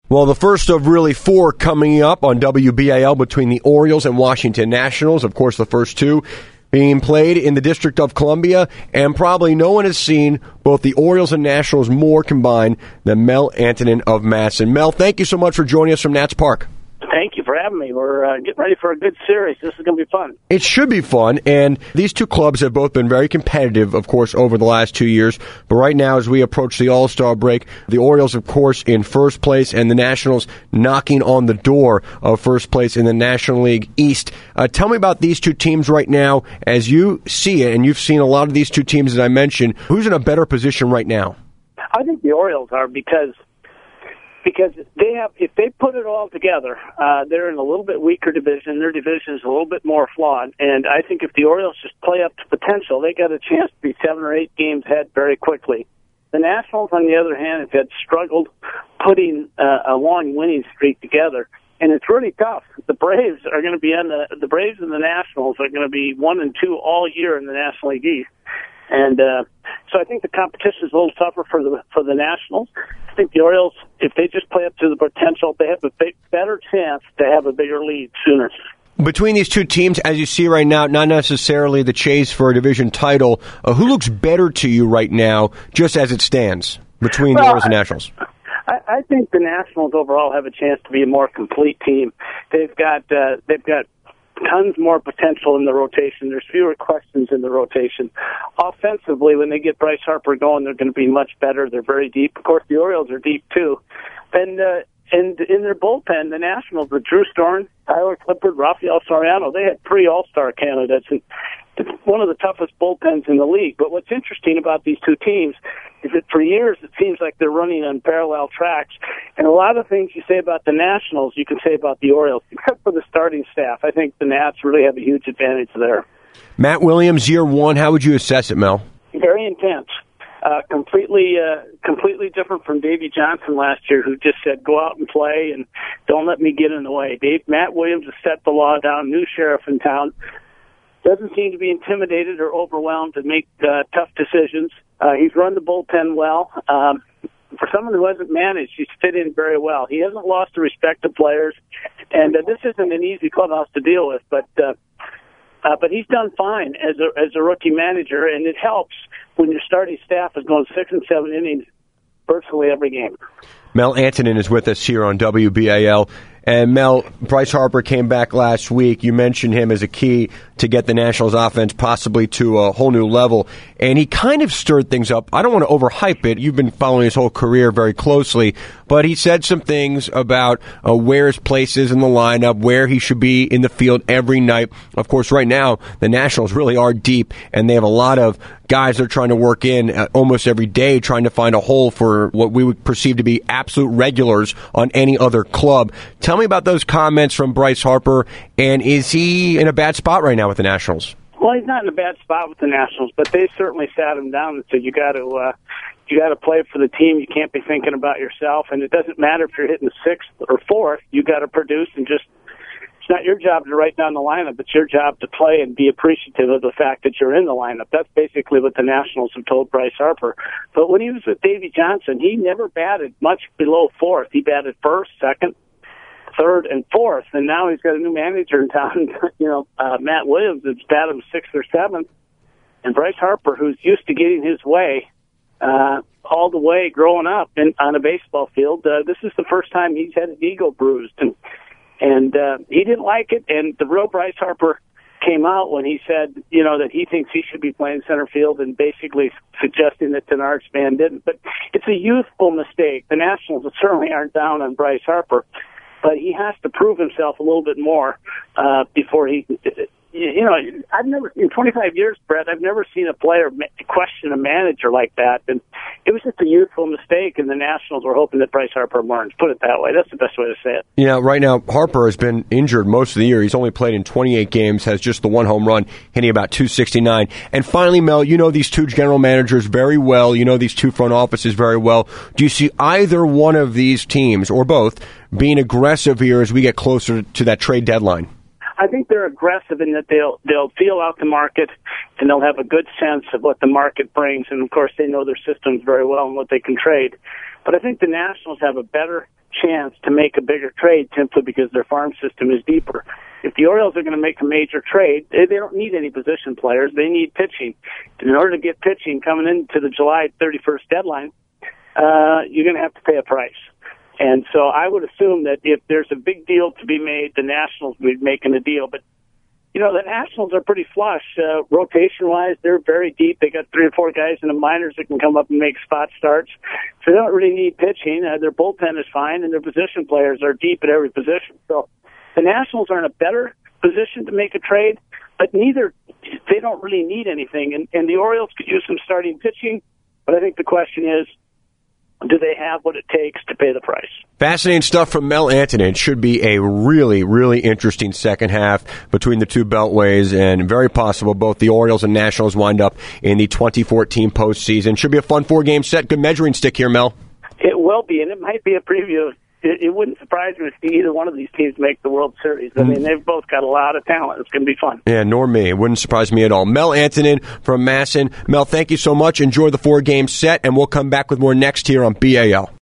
Well, the first of really 4 coming up on WBAL between the Orioles and Washington Nationals. Of course, the first 2 being played in the District of Columbia, and probably no one has seen both the Orioles and Nationals more combined than Mel Antonen of Matteson. Mel, thank you so much for joining us from Nats Park. Thank you for having me. We're getting ready for a good series. This is going to be fun. It should be fun, and these 2 clubs have both been very competitive, of course, over the last 2 years. But right now, as we approach the All-Star break, the Orioles, of course, in first place, and the Nationals knocking on the door of first place in the National League East. Tell me about these 2 teams right now, as you see it, and you've seen a lot of these 2 teams, as I mentioned. Who's in a better position right now? I think the Orioles are because they have, if they put it all together, they're in a little bit weaker division. Their division is a little bit more flawed, and I think if the Orioles just play up to potential, they got a chance to be 7 or 8 games ahead very quickly. The Nationals, on the other hand, have struggled putting a long winning streak together, and it's really tough. The Braves are going to be the Braves and the Nationals are going to be 1 and 2 all year in the National League East. And so I think the competition is a little tougher for the Nationals. I think the Orioles, if they just play up to the potential, they have a better chance to have a bigger lead sooner. Between these 2 teams, as you see right now, not necessarily the chase for a division title, who looks better to you right now, just as it stands, between the Orioles and Nationals? I think the Nationals overall have a chance to be a more complete team. They've got tons more potential in the rotation. There's fewer questions in the rotation. Offensively, when they get Bryce Harper going, they're going to be much better. They're very deep. Of course, the Orioles are deep too. And in their bullpen, the Nationals with Drew Storen, Tyler Clippard, Rafael Soriano, they had 3 All-Star candidates. And it's one of the toughest bullpens in the league. But what's interesting about these 2 teams is that for years it seems like they're running on parallel tracks. And a lot of things you say about the Nationals, you can say about the Orioles, except for the starting staff. I think the Nats really have a huge advantage there. Matt Williams, year 1, how would you assess it, Mel? Very intense. Completely different from Davey Johnson last year, who just said, go out and play and don't let me get in the way. Matt Williams has set the law down, new sheriff in town. Doesn't seem to be intimidated or overwhelmed to make tough decisions. He's run the bullpen well. For someone who hasn't managed, he's fit in very well. He hasn't lost the respect of players, and this isn't an easy clubhouse to deal with. But he's done fine as a rookie manager, and it helps when your starting staff is going 6 and 7 innings virtually every game. Mel Antonen is with us here on WBAL. And Mel, Bryce Harper came back last week. You mentioned him as a key to get the Nationals offense possibly to a whole new level. And he kind of stirred things up. I don't want to overhype it. You've been following his whole career very closely. But he said some things about where his place is in the lineup, where he should be in the field every night. Of course, right now, the Nationals really are deep, and they have a lot of guys they're trying to work in almost every day, trying to find a hole for what we would perceive to be absolute regulars on any other club. Tell me about those comments from Bryce Harper, and is he in a bad spot right now with the Nationals? Well, he's not in a bad spot with the Nationals, but they certainly sat him down and said, you got to play for the team. You can't be thinking about yourself, and it doesn't matter if you're hitting 6th or 4th. You got to produce, and just it's not your job to write down the lineup. It's your job to play and be appreciative of the fact that you're in the lineup. That's basically what the Nationals have told Bryce Harper. But when he was with Davey Johnson, he never batted much below 4th. He batted 1st, 2nd, 3rd, and 4th, and now he's got a new manager in town. Matt Williams has batted him 6th or 7th, and Bryce Harper, who's used to getting his way all the way growing up on a baseball field, this is the first time he's had his ego bruised, and he didn't like it. And the real Bryce Harper came out when he said, that he thinks he should be playing center field, and basically suggesting that Denard Span didn't. But it's a youthful mistake. The Nationals certainly aren't down on Bryce Harper, but he has to prove himself a little bit more before he. I've never, in 25 years, Brett, I've never seen a player question a manager like that. And it was just a youthful mistake, and the Nationals were hoping that Bryce Harper learns. Put it that way. That's the best way to say it. Right now, Harper has been injured most of the year. He's only played in 28 games, has just the 1 home run, hitting about .269. And finally, Mel, you know these 2 general managers very well. You know these 2 front offices very well. Do you see either one of these teams, or both, being aggressive here as we get closer to that trade deadline? I think they're aggressive in that they'll feel out the market, and they'll have a good sense of what the market brings. And, of course, they know their systems very well and what they can trade. But I think the Nationals have a better chance to make a bigger trade simply because their farm system is deeper. If the Orioles are going to make a major trade, they don't need any position players. They need pitching. In order to get pitching coming into the July 31st deadline, you're going to have to pay a price. And so I would assume that if there's a big deal to be made, the Nationals would be making a deal. But, you know, the Nationals are pretty flush. Rotation-wise, they're very deep. They got 3 or 4 guys in the minors that can come up and make spot starts. So they don't really need pitching. Their bullpen is fine, and their position players are deep at every position. So the Nationals are in a better position to make a trade, but they don't really need anything. And the Orioles could use some starting pitching, but I think the question is, do they have what it takes to pay the price? Fascinating stuff from Mel Antonen. It should be a really, really interesting second half between the two beltways, and very possible both the Orioles and Nationals wind up in the 2014 postseason. Should be a fun 4-game set. Good measuring stick here, Mel. It will be, and it might be a preview. It wouldn't surprise me to see either one of these teams make the World Series. I mean, they've both got a lot of talent. It's going to be fun. Yeah, nor me. It wouldn't surprise me at all. Mel Antonen from Masson. Mel, thank you so much. Enjoy the 4-game set, and we'll come back with more next here on BAL.